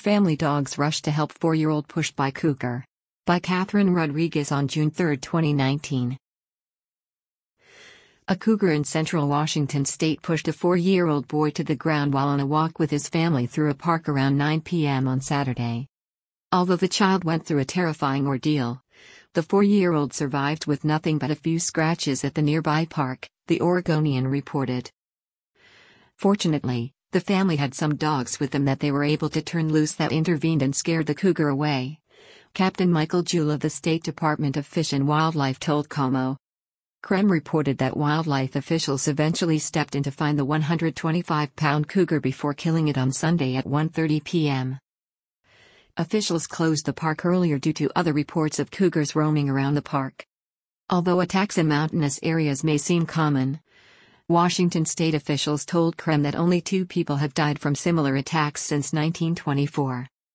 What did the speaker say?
Family dogs rushed to help 4-year-old pushed by cougar. By Catherine Rodriguez on June 3, 2019. A cougar in central Washington state pushed a 4-year-old boy to the ground while on a walk with his family through a park around 9 p.m. on Saturday. Although the child went through a terrifying ordeal, the 4-year-old survived with nothing but a few scratches at the nearby park, the Oregonian reported. Fortunately, the family had some dogs with them that they were able to turn loose that intervened and scared the cougar away. Captain Michael Jewell of the State Department of Fish and Wildlife told KOMO. KREM reported that wildlife officials eventually stepped in to find the 125-pound cougar before killing it on Sunday at 1:30 p.m. Officials closed the park earlier due to other reports of cougars roaming around the park. Although attacks in mountainous areas may seem common, Washington state officials told KREM that only 2 people have died from similar attacks since 1924.